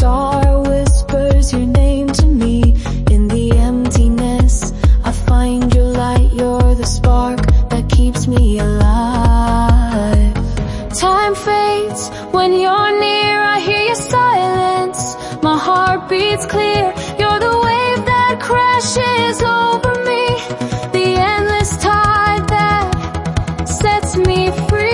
star whispers your name to me. In the emptiness, I find your light. You're the spark that keeps me alive. Time fades when you're near. I hear your silence. My heart beats clear. You're the wave that crashes over me, the endless tide that sets me free.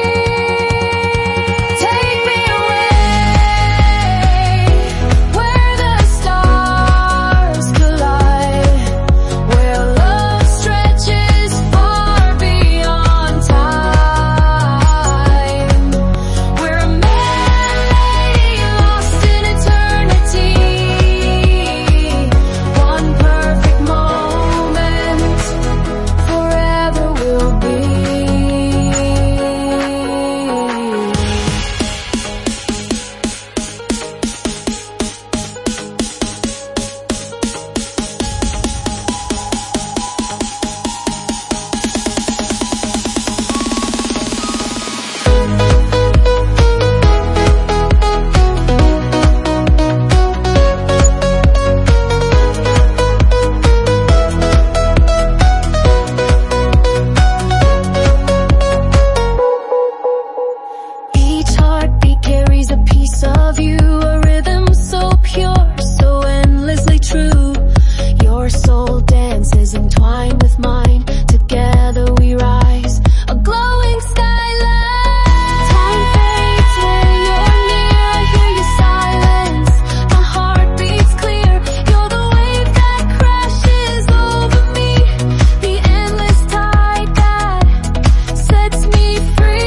Of you, a rhythm so pure, so endlessly true. Your soul dances entwined with mine. Together we rise, a glowing skyline. Time fades when you're near. I hear your silence. My heart beats clear. You're the wave that crashes over me, the endless tide that sets me free.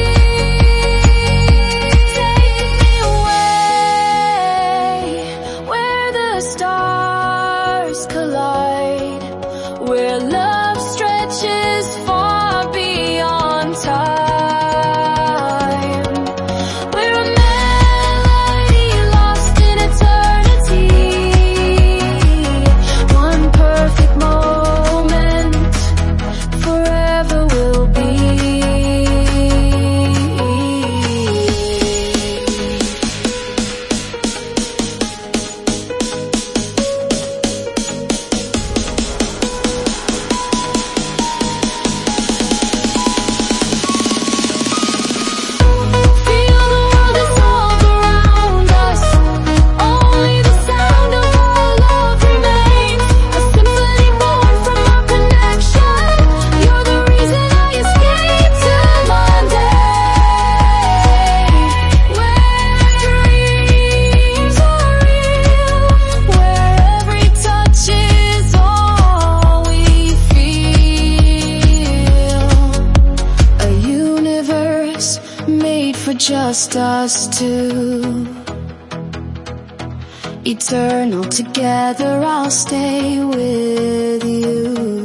Stars collide, where love stretches far beyond time. We're a melody lost in eternity, one perfect moment, forever will be. Made for just us two, eternal together, I'll stay with you.